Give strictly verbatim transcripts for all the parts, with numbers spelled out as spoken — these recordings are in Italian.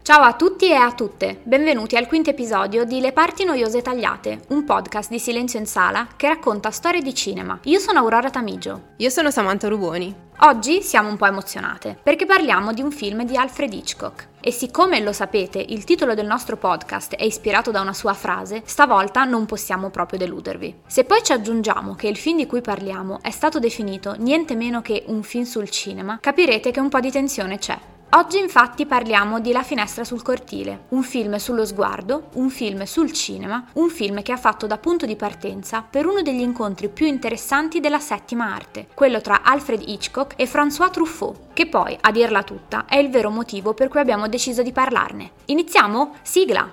Ciao a tutti e a tutte, benvenuti al quinto episodio di Le parti noiose tagliate, un podcast di Silenzio in Sala che racconta storie di cinema. Io sono Aurora Tamigio. Io sono Samantha Ruboni. Oggi siamo un po' emozionate, perché parliamo di un film di Alfred Hitchcock. E siccome lo sapete, il titolo del nostro podcast è ispirato da una sua frase, stavolta non possiamo proprio deludervi. Se poi ci aggiungiamo che il film di cui parliamo è stato definito niente meno che un film sul cinema, capirete che un po' di tensione c'è. Oggi infatti parliamo di La finestra sul cortile, un film sullo sguardo, un film sul cinema, un film che ha fatto da punto di partenza per uno degli incontri più interessanti della settima arte, quello tra Alfred Hitchcock e François Truffaut, che poi, a dirla tutta, è il vero motivo per cui abbiamo deciso di parlarne. Iniziamo? Sigla!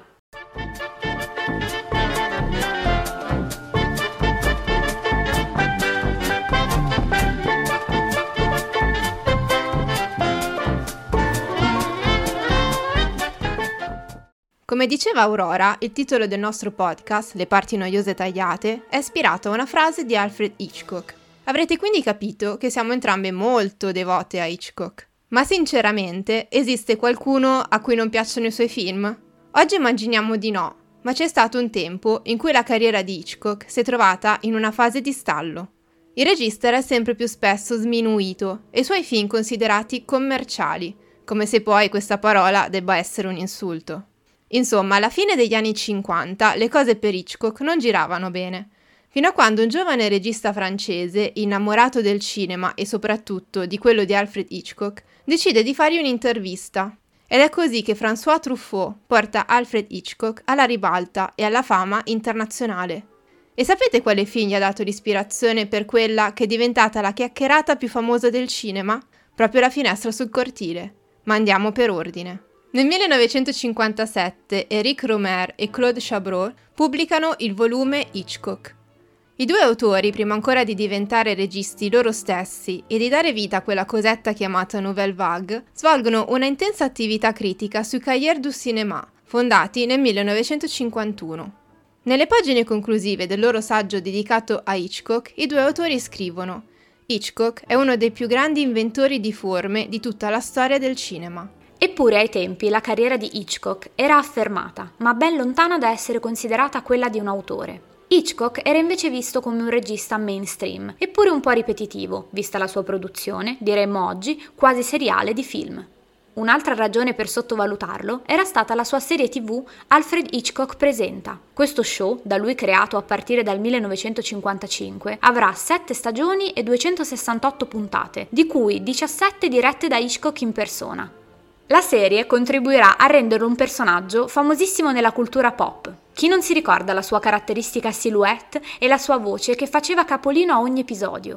Come diceva Aurora, il titolo del nostro podcast, Le parti noiose tagliate, è ispirato a una frase di Alfred Hitchcock. Avrete quindi capito che siamo entrambe molto devote a Hitchcock. Ma sinceramente, esiste qualcuno a cui non piacciono i suoi film? Oggi immaginiamo di no, ma c'è stato un tempo in cui la carriera di Hitchcock si è trovata in una fase di stallo. Il regista era sempre più spesso sminuito e i suoi film considerati commerciali, come se poi questa parola debba essere un insulto. Insomma, alla fine degli anni cinquanta le cose per Hitchcock non giravano bene, fino a quando un giovane regista francese, innamorato del cinema e soprattutto di quello di Alfred Hitchcock, decide di fargli un'intervista. Ed è così che François Truffaut porta Alfred Hitchcock alla ribalta e alla fama internazionale. E sapete quale film gli ha dato l'ispirazione per quella che è diventata la chiacchierata più famosa del cinema? Proprio La finestra sul cortile. Ma andiamo per ordine. Nel millenovecentocinquantasette Éric Rohmer e Claude Chabrol pubblicano il volume Hitchcock. I due autori, prima ancora di diventare registi loro stessi e di dare vita a quella cosetta chiamata Nouvelle Vague, svolgono una intensa attività critica sui Cahiers du Cinéma, fondati nel millenovecentocinquantuno. Nelle pagine conclusive del loro saggio dedicato a Hitchcock, i due autori scrivono: Hitchcock è uno dei più grandi inventori di forme di tutta la storia del cinema. Eppure ai tempi la carriera di Hitchcock era affermata, ma ben lontana da essere considerata quella di un autore. Hitchcock era invece visto come un regista mainstream, eppure un po' ripetitivo, vista la sua produzione, diremmo oggi, quasi seriale di film. Un'altra ragione per sottovalutarlo era stata la sua serie tivù Alfred Hitchcock Presenta. Questo show, da lui creato a partire dal millenovecentocinquantacinque, avrà sette stagioni e duecentosessantotto puntate, di cui diciassette dirette da Hitchcock in persona. La serie contribuirà a renderlo un personaggio famosissimo nella cultura pop. Chi non si ricorda la sua caratteristica silhouette e la sua voce che faceva capolino a ogni episodio?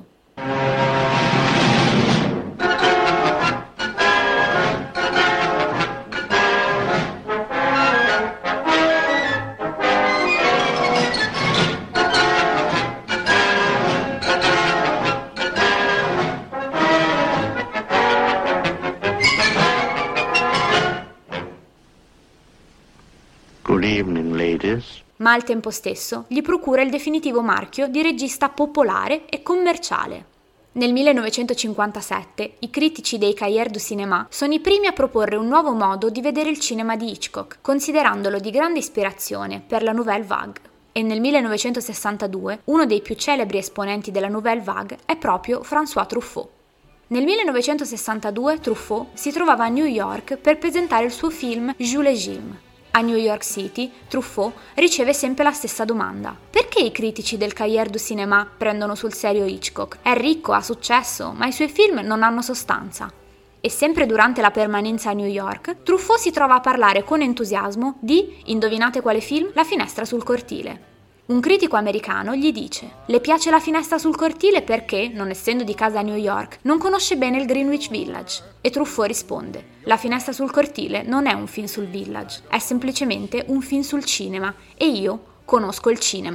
Good evening, ladies. Ma al tempo stesso gli procura il definitivo marchio di regista popolare e commerciale. Nel millenovecentocinquantasette i critici dei Cahiers du Cinéma sono i primi a proporre un nuovo modo di vedere il cinema di Hitchcock, considerandolo di grande ispirazione per la Nouvelle Vague. E nel millenovecentosessantadue uno dei più celebri esponenti della Nouvelle Vague è proprio François Truffaut. Nel millenovecentosessantadue Truffaut si trovava a New York per presentare il suo film Jules et Jim. A New York City, Truffaut riceve sempre la stessa domanda. Perché i critici del Cahiers du Cinéma prendono sul serio Hitchcock? È ricco, ha successo, ma i suoi film non hanno sostanza. E sempre durante la permanenza a New York, Truffaut si trova a parlare con entusiasmo di, indovinate quale film? La finestra sul cortile. Un critico americano gli dice: le piace La finestra sul cortile perché, non essendo di casa a New York, non conosce bene il Greenwich Village. E Truffaut risponde: La finestra sul cortile non è un film sul Village, è semplicemente un film sul cinema e io conosco il cinema.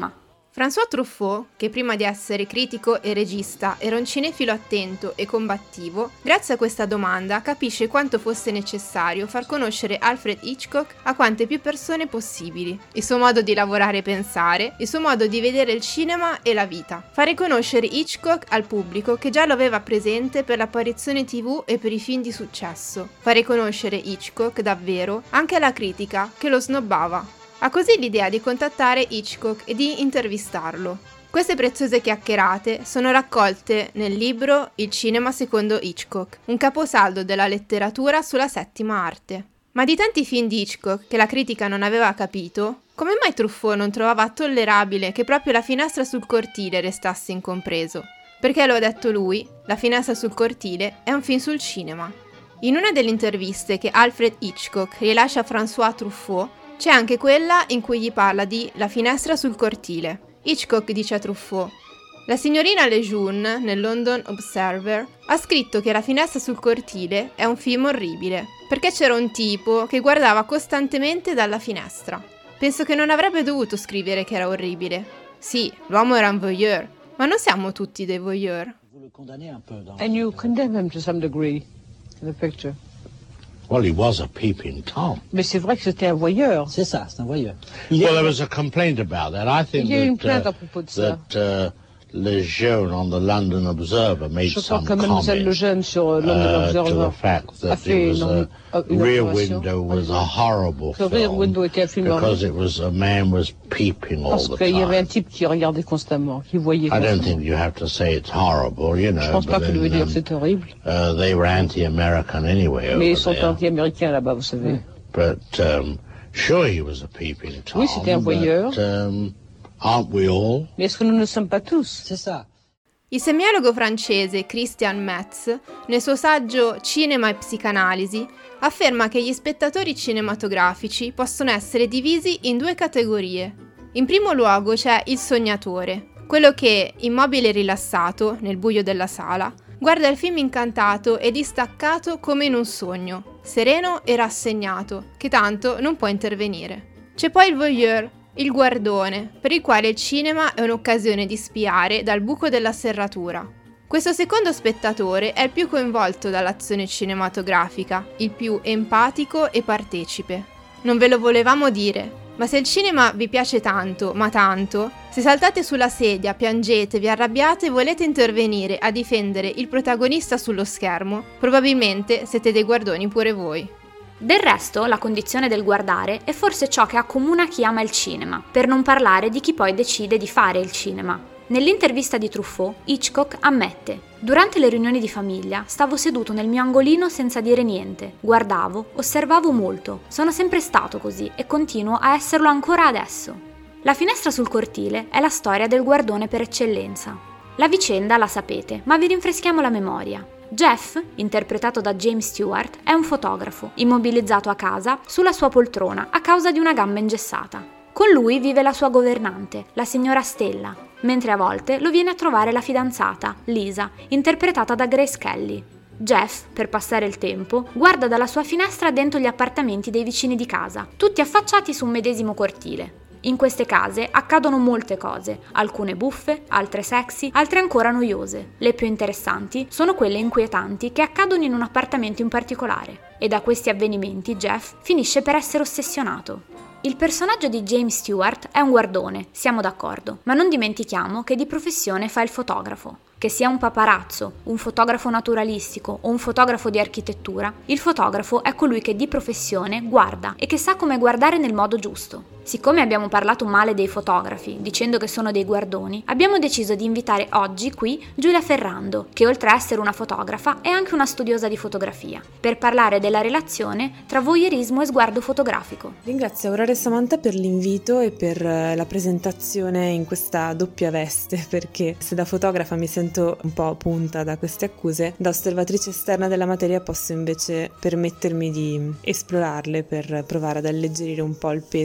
François Truffaut, che prima di essere critico e regista era un cinefilo attento e combattivo, grazie a questa domanda capisce quanto fosse necessario far conoscere Alfred Hitchcock a quante più persone possibili, il suo modo di lavorare e pensare, il suo modo di vedere il cinema e la vita. Fare conoscere Hitchcock al pubblico che già lo aveva presente per l'apparizione tivù e per i film di successo. Fare conoscere Hitchcock davvero anche alla critica che lo snobbava. Ha così l'idea di contattare Hitchcock e di intervistarlo. Queste preziose chiacchierate sono raccolte nel libro Il cinema secondo Hitchcock, un caposaldo della letteratura sulla settima arte. Ma di tanti film di Hitchcock che la critica non aveva capito, come mai Truffaut non trovava tollerabile che proprio La finestra sul cortile restasse incompreso? Perché lo ha detto lui, La finestra sul cortile è un film sul cinema. In una delle interviste che Alfred Hitchcock rilascia a François Truffaut, c'è anche quella in cui gli parla di La finestra sul cortile. Hitchcock dice a Truffaut: la signorina Lejeune, nel London Observer, ha scritto che La finestra sul cortile è un film orribile, perché c'era un tipo che guardava costantemente dalla finestra. Penso che non avrebbe dovuto scrivere che era orribile. Sì, l'uomo era un voyeur, ma non siamo tutti dei voyeur. And you condemn him to some degree in the picture. Well, he was a peeping Tom. Mais c'est vrai que c'était un voyeur. C'est ça, c'est un voyeur. Il well, there was a complaint about that. I think Il y a eu une that, plainte uh, à propos de ça. that uh, Lejeune on the London Observer made Je some crois que Mademoiselle Lejeune sur euh, London uh, to Observer the fact a that fait it was une, a une Rear observation. Window was a horrible Que Rear film Window était un film because horrible. it was a man was peeping all Parce the qu'il y avait un time. type qui regardait constamment, qui voyait I constamment. don't think you have to say it's horrible, you know. Je pense pas but qu'il devait then, dire um, c'est horrible. uh, they were anti-American anyway Mais over ils sont there. anti-américains là-bas, vous savez. But um, sure, he was a peeping Tom. Oui, c'était un voyeur. But, um, aren't we all? Mais est-ce que nous ne sommes pas tous? C'est ça. Il semiologo francese Christian Metz, nel suo saggio Cinema e psicanalisi, afferma che gli spettatori cinematografici possono essere divisi in due categorie. In primo luogo c'è il sognatore, quello che, immobile e rilassato, nel buio della sala, guarda il film incantato e distaccato come in un sogno, sereno e rassegnato, che tanto non può intervenire. C'è poi il voyeur, il guardone, per il quale il cinema è un'occasione di spiare dal buco della serratura. Questo secondo spettatore è il più coinvolto dall'azione cinematografica, il più empatico e partecipe. Non ve lo volevamo dire, ma se il cinema vi piace tanto, ma tanto, se saltate sulla sedia, piangete, vi arrabbiate e volete intervenire a difendere il protagonista sullo schermo, probabilmente siete dei guardoni pure voi. Del resto, la condizione del guardare è forse ciò che accomuna chi ama il cinema, per non parlare di chi poi decide di fare il cinema. Nell'intervista di Truffaut, Hitchcock ammette: durante le riunioni di famiglia stavo seduto nel mio angolino senza dire niente, guardavo, osservavo molto, sono sempre stato così e continuo a esserlo ancora adesso. La finestra sul cortile è la storia del guardone per eccellenza. La vicenda la sapete, ma vi rinfreschiamo la memoria. Jeff, interpretato da James Stewart, è un fotografo, immobilizzato a casa sulla sua poltrona a causa di una gamba ingessata. Con lui vive la sua governante, la signora Stella, mentre a volte lo viene a trovare la fidanzata, Lisa, interpretata da Grace Kelly. Jeff, per passare il tempo, guarda dalla sua finestra dentro gli appartamenti dei vicini di casa, tutti affacciati su un medesimo cortile. In queste case accadono molte cose, alcune buffe, altre sexy, altre ancora noiose. Le più interessanti sono quelle inquietanti che accadono in un appartamento in particolare, e da questi avvenimenti Jeff finisce per essere ossessionato. Il personaggio di James Stewart è un guardone, siamo d'accordo, ma non dimentichiamo che di professione fa il fotografo. Che sia un paparazzo, un fotografo naturalistico o un fotografo di architettura, il fotografo è colui che di professione guarda e che sa come guardare nel modo giusto. Siccome abbiamo parlato male dei fotografi, dicendo che sono dei guardoni, abbiamo deciso di invitare oggi qui Giulia Ferrando, che oltre a essere una fotografa è anche una studiosa di fotografia, per parlare della relazione tra voyeurismo e sguardo fotografico. Ringrazio Aurora e Samantha per l'invito e per la presentazione in questa doppia veste, perché se da fotografa mi sento un po' punta da queste accuse, da osservatrice esterna della materia posso invece permettermi di esplorarle per provare ad alleggerire un po' il peso di questo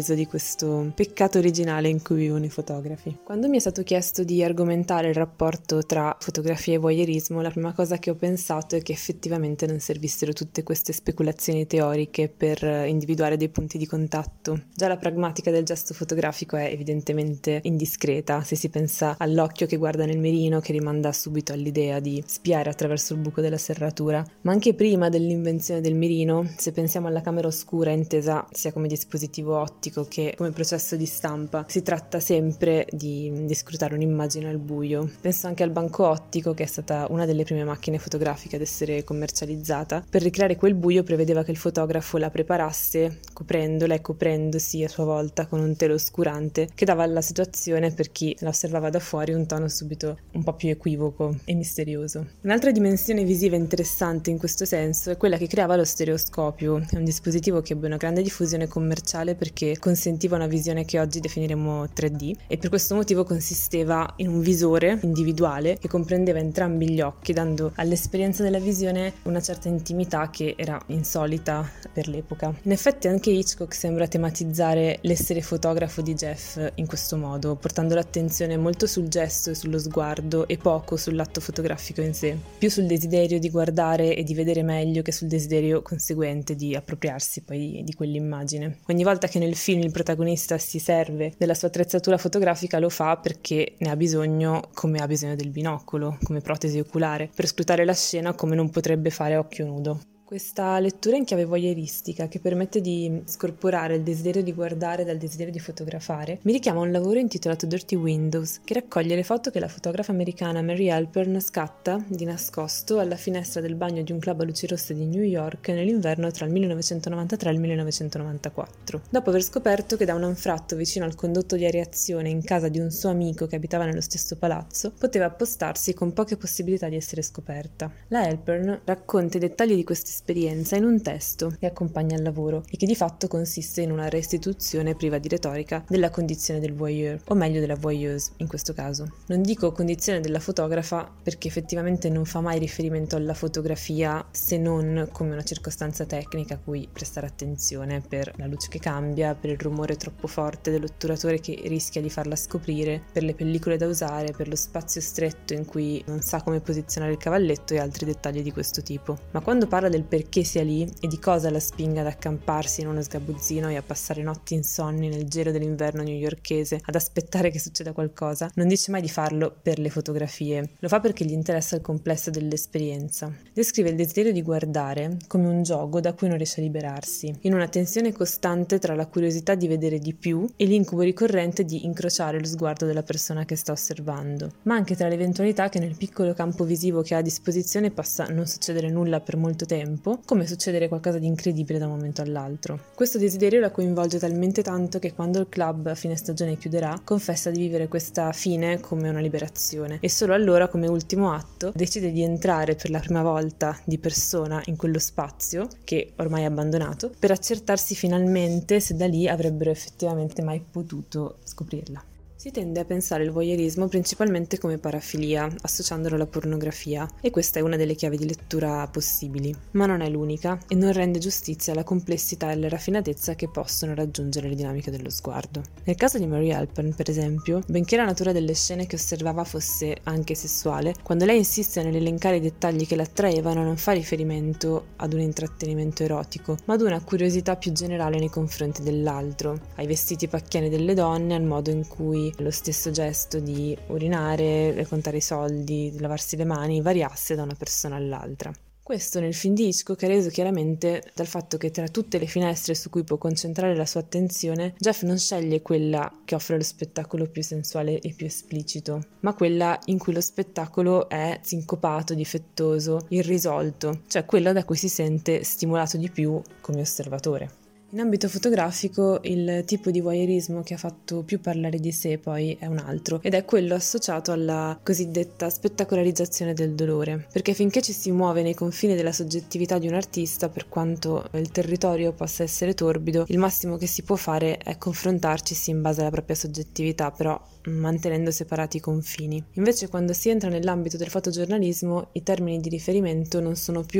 questo peccato originale in cui vivono i fotografi. Quando mi è stato chiesto di argomentare il rapporto tra fotografia e voyeurismo, la prima cosa che ho pensato è che effettivamente non servissero tutte queste speculazioni teoriche per individuare dei punti di contatto. Già la pragmatica del gesto fotografico è evidentemente indiscreta se si pensa all'occhio che guarda nel mirino, che rimanda subito all'idea di spiare attraverso il buco della serratura, ma anche prima dell'invenzione del mirino, se pensiamo alla camera oscura intesa sia come dispositivo ottico che come processo di stampa, si tratta sempre di, di scrutare un'immagine al buio. Penso anche al banco ottico, che è stata una delle prime macchine fotografiche ad essere commercializzata. Per ricreare quel buio prevedeva che il fotografo la preparasse coprendola e coprendosi a sua volta con un telo oscurante che dava alla situazione, per chi la osservava da fuori, un tono subito un po' più equivoco e misterioso. Un'altra dimensione visiva interessante in questo senso è quella che creava lo stereoscopio. È un dispositivo che ebbe una grande diffusione commerciale perché consentiva una visione che oggi definiremo tre D, e per questo motivo consisteva in un visore individuale che comprendeva entrambi gli occhi, dando all'esperienza della visione una certa intimità che era insolita per l'epoca. In effetti anche Hitchcock sembra tematizzare l'essere fotografo di Jeff in questo modo, portando l'attenzione molto sul gesto e sullo sguardo e poco sull'atto fotografico in sé, più sul desiderio di guardare e di vedere meglio che sul desiderio conseguente di appropriarsi poi di quell'immagine. Ogni volta che nel film il protagonista si serve della sua attrezzatura fotografica lo fa perché ne ha bisogno, come ha bisogno del binocolo, come protesi oculare, per scrutare la scena come non potrebbe fare a occhio nudo. Questa lettura in chiave voyeuristica, che permette di scorporare il desiderio di guardare dal desiderio di fotografare, mi richiama a un lavoro intitolato Dirty Windows, che raccoglie le foto che la fotografa americana Mary Halpern scatta di nascosto alla finestra del bagno di un club a luci rosse di New York nell'inverno tra il millenovecentonovantatré e il millenovecentonovantaquattro, dopo aver scoperto che da un anfratto vicino al condotto di areazione in casa di un suo amico che abitava nello stesso palazzo poteva appostarsi con poche possibilità di essere scoperta. La Halpern racconta i dettagli di questa esperienza in un testo che accompagna il lavoro e che di fatto consiste in una restituzione priva di retorica della condizione del voyeur, o meglio della voyeuse in questo caso. Non dico condizione della fotografa perché effettivamente non fa mai riferimento alla fotografia se non come una circostanza tecnica a cui prestare attenzione, per la luce che cambia, per il rumore troppo forte dell'otturatore che rischia di farla scoprire, per le pellicole da usare, per lo spazio stretto in cui non sa come posizionare il cavalletto e altri dettagli di questo tipo. Ma quando parla del perché sia lì e di cosa la spinga ad accamparsi in uno sgabuzzino e a passare notti insonni nel gelo dell'inverno newyorkese ad aspettare che succeda qualcosa, non dice mai di farlo per le fotografie, lo fa perché gli interessa il complesso dell'esperienza. Descrive il desiderio di guardare come un gioco da cui non riesce a liberarsi, in una tensione costante tra la curiosità di vedere di più e l'incubo ricorrente di incrociare lo sguardo della persona che sta osservando, ma anche tra l'eventualità che nel piccolo campo visivo che ha a disposizione possa non succedere nulla per molto tempo, come succedere qualcosa di incredibile da un momento all'altro. Questo desiderio la coinvolge talmente tanto che quando il club a fine stagione chiuderà, confessa di vivere questa fine come una liberazione, e solo allora, come ultimo atto, decide di entrare per la prima volta di persona in quello spazio, che ormai è abbandonato, per accertarsi finalmente se da lì avrebbero effettivamente mai potuto scoprirla. Si tende a pensare il voyeurismo principalmente come parafilia, associandolo alla pornografia, e questa è una delle chiavi di lettura possibili, ma non è l'unica e non rende giustizia alla complessità e alla raffinatezza che possono raggiungere le dinamiche dello sguardo. Nel caso di Mary Halpern, per esempio, benché la natura delle scene che osservava fosse anche sessuale, quando lei insiste nell'elencare i dettagli che l'attraevano non fa riferimento ad un intrattenimento erotico, ma ad una curiosità più generale nei confronti dell'altro, ai vestiti pacchiani delle donne, al modo in cui lo stesso gesto di urinare, contare i soldi, di lavarsi le mani variasse da una persona all'altra. Questo nel film di Hitchcock è reso chiaramente dal fatto che tra tutte le finestre su cui può concentrare la sua attenzione, Jeff non sceglie quella che offre lo spettacolo più sensuale e più esplicito, ma quella in cui lo spettacolo è sincopato, difettoso, irrisolto, cioè quella da cui si sente stimolato di più come osservatore. In ambito fotografico il tipo di voyeurismo che ha fatto più parlare di sé poi è un altro, ed è quello associato alla cosiddetta spettacolarizzazione del dolore, perché finché ci si muove nei confini della soggettività di un artista, per quanto il territorio possa essere torbido, il massimo che si può fare è confrontarci in base alla propria soggettività, però mantenendo separati i confini. Invece quando si entra nell'ambito del fotogiornalismo i termini di riferimento non sono più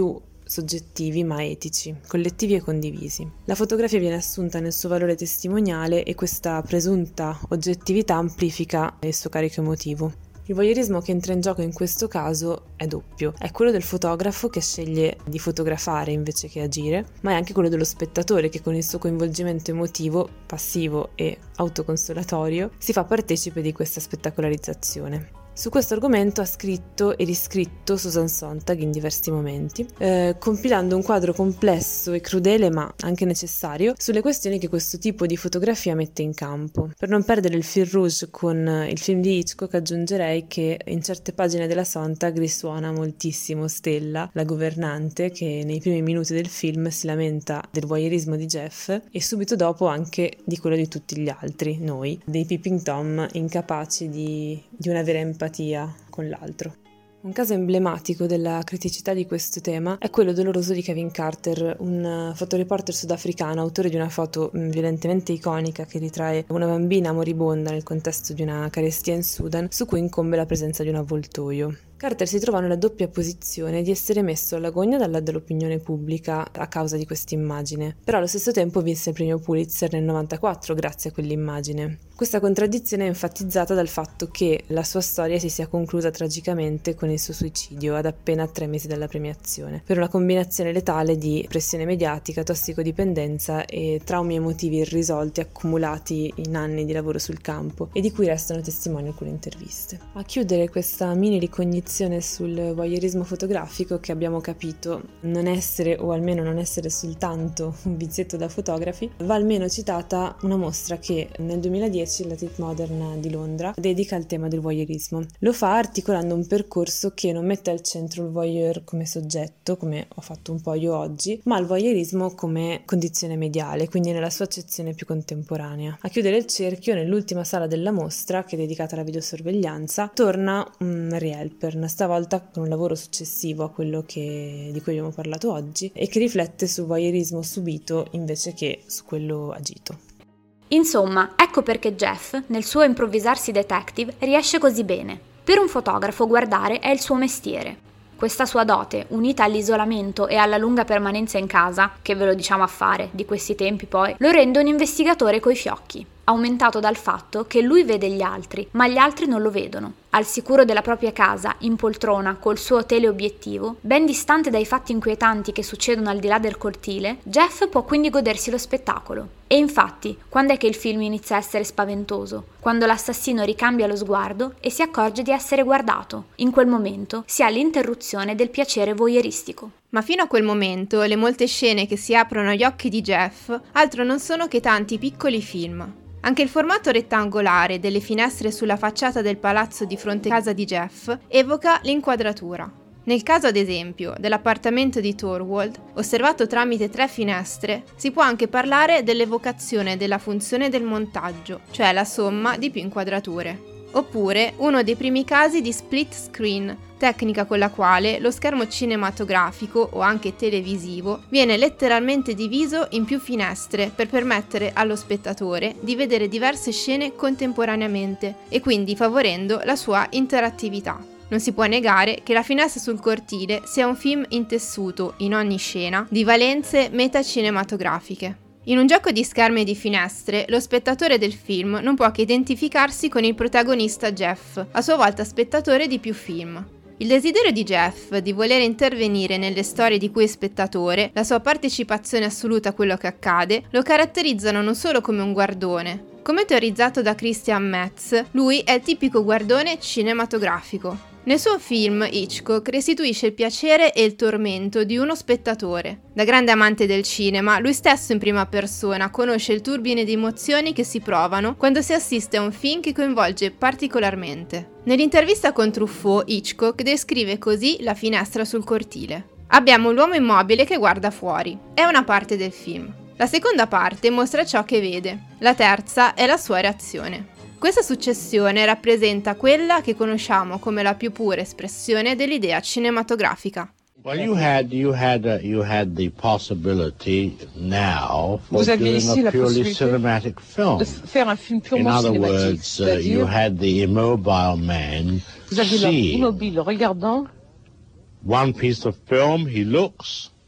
soggettivi ma etici, collettivi e condivisi. La fotografia viene assunta nel suo valore testimoniale e questa presunta oggettività amplifica il suo carico emotivo. Il voyeurismo che entra in gioco in questo caso è doppio, è quello del fotografo che sceglie di fotografare invece che agire, ma è anche quello dello spettatore che con il suo coinvolgimento emotivo, passivo e autoconsolatorio si fa partecipe di questa spettacolarizzazione. Su questo argomento ha scritto e riscritto Susan Sontag in diversi momenti, eh, compilando un quadro complesso e crudele ma anche necessario sulle questioni che questo tipo di fotografia mette in campo. Per non perdere il fil rouge con il film di Hitchcock aggiungerei che in certe pagine della Sontag risuona moltissimo Stella, la governante, che nei primi minuti del film si lamenta del voyeurismo di Jeff e subito dopo anche di quello di tutti gli altri, noi, dei peeping tom incapaci di, di una vera empatia con l'altro. Un caso emblematico della criticità di questo tema è quello doloroso di Kevin Carter, un fotoreporter sudafricano, autore di una foto violentemente iconica che ritrae una bambina moribonda nel contesto di una carestia in Sudan, su cui incombe la presenza di un avvoltoio. Carter si trova nella doppia posizione di essere messo alla gogna dalla, dall'opinione pubblica a causa di questa immagine, però allo stesso tempo vinse il premio Pulitzer nel novantaquattro grazie a quell'immagine. Questa contraddizione è enfatizzata dal fatto che la sua storia si sia conclusa tragicamente con il suo suicidio ad appena tre mesi dalla premiazione, per una combinazione letale di pressione mediatica, tossicodipendenza e traumi emotivi irrisolti accumulati in anni di lavoro sul campo e di cui restano testimoni alcune interviste. A chiudere questa mini ricognizione sul voyeurismo fotografico, che abbiamo capito non essere, o almeno non essere soltanto un vizietto da fotografi, va almeno citata una mostra che nel duemiladieci la Tate Modern di Londra dedica al tema del voyeurismo. Lo fa articolando un percorso che non mette al centro il voyeur come soggetto, come ho fatto un po' io oggi, ma il voyeurismo come condizione mediale, quindi nella sua accezione più contemporanea. A chiudere il cerchio, nell'ultima sala della mostra, che è dedicata alla videosorveglianza, torna un re-helper, stavolta con un lavoro successivo a quello che, di cui abbiamo parlato oggi, e che riflette sul voyeurismo subito invece che su quello agito. Insomma, ecco perché Jeff, nel suo improvvisarsi detective, riesce così bene. Per un fotografo guardare è il suo mestiere. Questa sua dote, unita all'isolamento e alla lunga permanenza in casa, che ve lo diciamo a fare, di questi tempi poi, lo rende un investigatore coi fiocchi, aumentato dal fatto che lui vede gli altri, ma gli altri non lo vedono. Al sicuro della propria casa, in poltrona, col suo teleobiettivo, ben distante dai fatti inquietanti che succedono al di là del cortile, Jeff può quindi godersi lo spettacolo. E infatti, quando è che il film inizia a essere spaventoso? Quando l'assassino ricambia lo sguardo e si accorge di essere guardato. In quel momento si ha l'interruzione del piacere voyeuristico. Ma fino a quel momento, le molte scene che si aprono agli occhi di Jeff altro non sono che tanti piccoli film. Anche il formato rettangolare delle finestre sulla facciata del palazzo di fronte a casa di Jeff evoca l'inquadratura. Nel caso, ad esempio, dell'appartamento di Thorwald, osservato tramite tre finestre, si può anche parlare dell'evocazione della funzione del montaggio, cioè la somma di più inquadrature. Oppure uno dei primi casi di split screen, tecnica con la quale lo schermo cinematografico o anche televisivo viene letteralmente diviso in più finestre per permettere allo spettatore di vedere diverse scene contemporaneamente e quindi favorendo la sua interattività. Non si può negare che La finestra sul cortile sia un film intessuto, in ogni scena, di valenze metacinematografiche. In un gioco di schermi e di finestre, lo spettatore del film non può che identificarsi con il protagonista Jeff, a sua volta spettatore di più film. Il desiderio di Jeff di voler intervenire nelle storie di cui è spettatore, la sua partecipazione assoluta a quello che accade, lo caratterizzano non solo come un guardone. Come teorizzato da Christian Metz, lui è il tipico guardone cinematografico. Nel suo film, Hitchcock restituisce il piacere e il tormento di uno spettatore. Da grande amante del cinema, lui stesso in prima persona conosce il turbine di emozioni che si provano quando si assiste a un film che coinvolge particolarmente. Nell'intervista con Truffaut, Hitchcock descrive così La finestra sul cortile. Abbiamo l'uomo immobile che guarda fuori. È una parte del film. La seconda parte mostra ciò che vede. La terza è la sua reazione. Questa successione rappresenta quella che conosciamo come la più pura espressione dell'idea cinematografica. Well, you had you had uh, you had the possibility now for Vous aviez doing ici a la purely possibilité cinematic film. de faire un film In purement other cinématique. words, uh, you C'est-à-dire, had the immobile man vous aviez l'homme see immobile regardant one piece of film. He looks,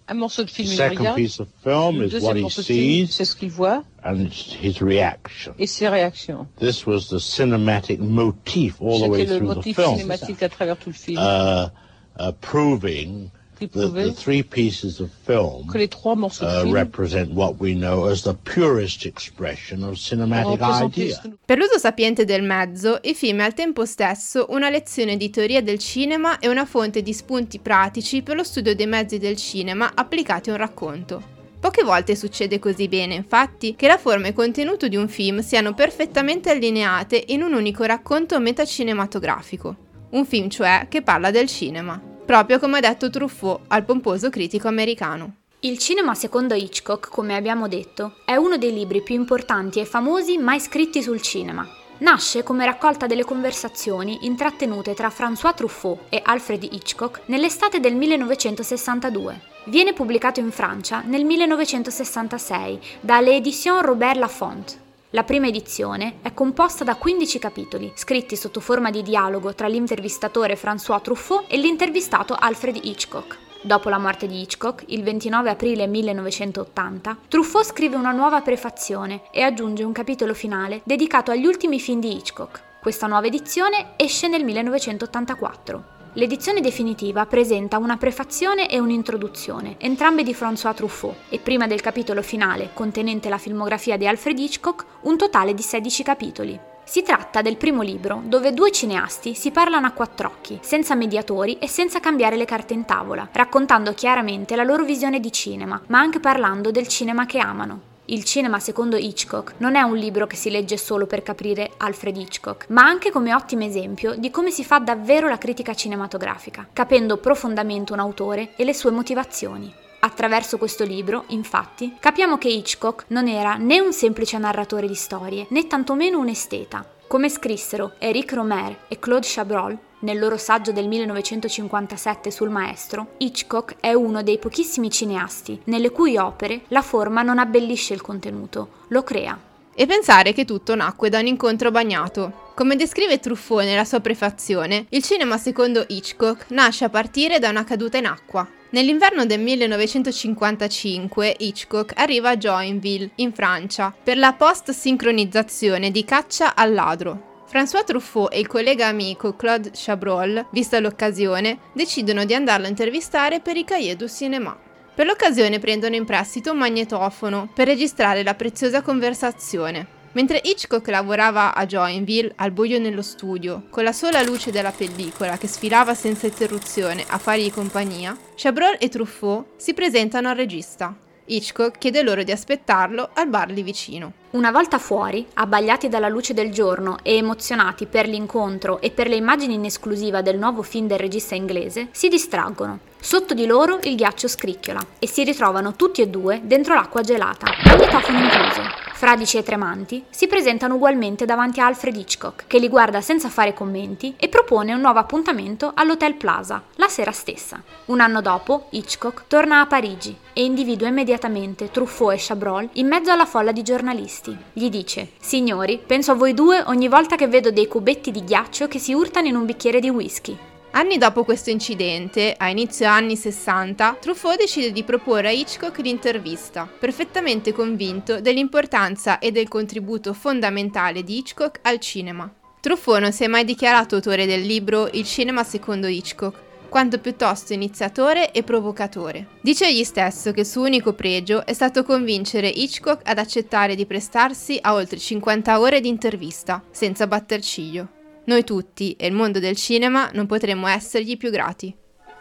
Un morceau de film, The il second regarde. piece of film Le is what deuxième he morceau de film, sees c'est ce qu'il voit and his reaction. et ses réactions. This was the cinematic motif all the way C'était le through the motif film, cinématique à travers tout le film. uh, uh, proving Qui that the prouvait three pieces of film que les trois morceaux de uh, film represent what we know as the purest expression of cinematic représentaient idea. ce que nous- Per l'uso sapiente del mezzo, il film è al tempo stesso una lezione di teoria del cinema e una fonte di spunti pratici per lo studio dei mezzi del cinema applicati a un racconto. Poche volte succede così bene, infatti, che la forma e il contenuto di un film siano perfettamente allineate in un unico racconto metacinematografico. Un film, cioè, che parla del cinema, proprio come ha detto Truffaut al pomposo critico americano. Il cinema secondo Hitchcock, come abbiamo detto, è uno dei libri più importanti e famosi mai scritti sul cinema. Nasce come raccolta delle conversazioni intrattenute tra François Truffaut e Alfred Hitchcock nell'estate del millenovecentosessantadue. Viene pubblicato in Francia nel millenovecentosessantasei dalle Éditions Robert Laffont. La prima edizione è composta da quindici capitoli, scritti sotto forma di dialogo tra l'intervistatore François Truffaut e l'intervistato Alfred Hitchcock. Dopo la morte di Hitchcock, il ventinove aprile millenovecentottanta, Truffaut scrive una nuova prefazione e aggiunge un capitolo finale dedicato agli ultimi film di Hitchcock. Questa nuova edizione esce nel millenovecentottantaquattro. L'edizione definitiva presenta una prefazione e un'introduzione, entrambe di François Truffaut, e prima del capitolo finale, contenente la filmografia di Alfred Hitchcock, un totale di sedici capitoli. Si tratta del primo libro dove due cineasti si parlano a quattr'occhi, senza mediatori e senza cambiare le carte in tavola, raccontando chiaramente la loro visione di cinema, ma anche parlando del cinema che amano. Il cinema secondo Hitchcock non è un libro che si legge solo per capire Alfred Hitchcock, ma anche come ottimo esempio di come si fa davvero la critica cinematografica, capendo profondamente un autore e le sue motivazioni. Attraverso questo libro, infatti, capiamo che Hitchcock non era né un semplice narratore di storie, né tantomeno un esteta. Come scrissero Éric Rohmer e Claude Chabrol nel loro saggio del millenovecentocinquantasette sul maestro, Hitchcock è uno dei pochissimi cineasti nelle cui opere la forma non abbellisce il contenuto, lo crea. E pensare che tutto nacque da un incontro bagnato. Come descrive Truffaut nella sua prefazione, il cinema secondo Hitchcock nasce a partire da una caduta in acqua. Nell'inverno del millenovecentocinquantacinque Hitchcock arriva a Joinville, in Francia, per la post-sincronizzazione di Caccia al ladro. François Truffaut e il collega amico Claude Chabrol, vista l'occasione, decidono di andarlo a intervistare per i Cahiers du Cinéma. Per l'occasione prendono in prestito un magnetofono per registrare la preziosa conversazione. Mentre Hitchcock lavorava a Joinville, al buio nello studio, con la sola luce della pellicola che sfilava senza interruzione a fargli compagnia, Chabrol e Truffaut si presentano al regista. Hitchcock chiede loro di aspettarlo al bar lì vicino. Una volta fuori, abbagliati dalla luce del giorno e emozionati per l'incontro e per le immagini in esclusiva del nuovo film del regista inglese, si distraggono. Sotto di loro il ghiaccio scricchiola e si ritrovano tutti e due dentro l'acqua gelata, magnetofono incluso. Fradici e tremanti, si presentano ugualmente davanti a Alfred Hitchcock, che li guarda senza fare commenti e propone un nuovo appuntamento all'Hotel Plaza, la sera stessa. Un anno dopo, Hitchcock torna a Parigi e individua immediatamente Truffaut e Chabrol in mezzo alla folla di giornalisti. Gli dice: «Signori, penso a voi due ogni volta che vedo dei cubetti di ghiaccio che si urtano in un bicchiere di whisky». Anni dopo questo incidente, a inizio anni sessanta, Truffaut decide di proporre a Hitchcock l'intervista, perfettamente convinto dell'importanza e del contributo fondamentale di Hitchcock al cinema. Truffaut non si è mai dichiarato autore del libro Il cinema secondo Hitchcock, quanto piuttosto iniziatore e provocatore. Dice egli stesso che il suo unico pregio è stato convincere Hitchcock ad accettare di prestarsi a oltre cinquanta ore di intervista, senza batter ciglio. Noi tutti e il mondo del cinema non potremmo essergli più grati.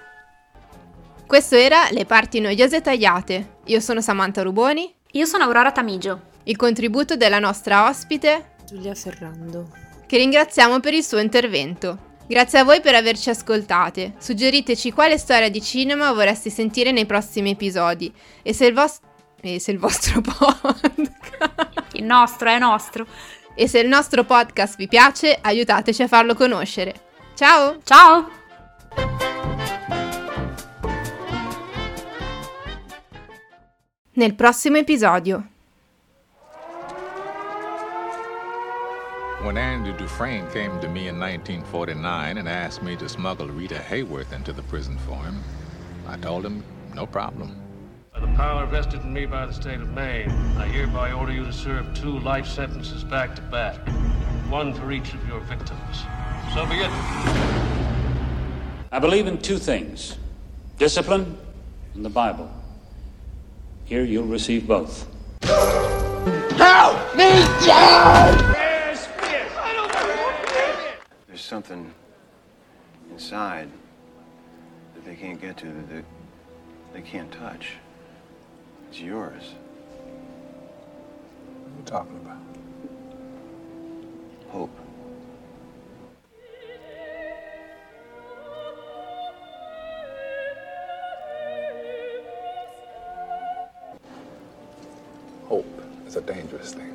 Questo era Le parti noiose tagliate. Io sono Samantha Ruboni. Io sono Aurora Tamigio. Il contributo della nostra ospite, Giulia Ferrando, che ringraziamo per il suo intervento. Grazie a voi per averci ascoltate. Suggeriteci quale storia di cinema vorreste sentire nei prossimi episodi. E se il vostro... E se il vostro podcast... Il nostro è nostro. E se il nostro podcast vi piace, aiutateci a farlo conoscere. Ciao! Ciao! Nel prossimo episodio. When Andrew Dufresne came to me in nineteen forty-nine and asked me to smuggle Rita Hayworth into the prison for him, I told him, no problem. power vested in me by the state of Maine, I hereby order you to serve two life sentences back to back, one for each of your victims. So be it. I believe in two things, discipline and the Bible. Here you'll receive both. Help me, Joe! There's something inside that they can't get to, that they, they can't touch. It's yours. What are you talking about? Hope. Hope is a dangerous thing.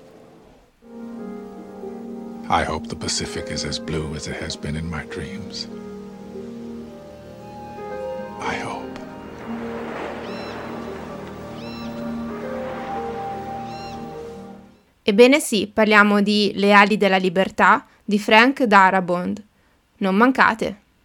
I hope the Pacific is as blue as it has been in my dreams. I hope. Ebbene sì, parliamo di Le ali della libertà di Frank Darabont. Non mancate!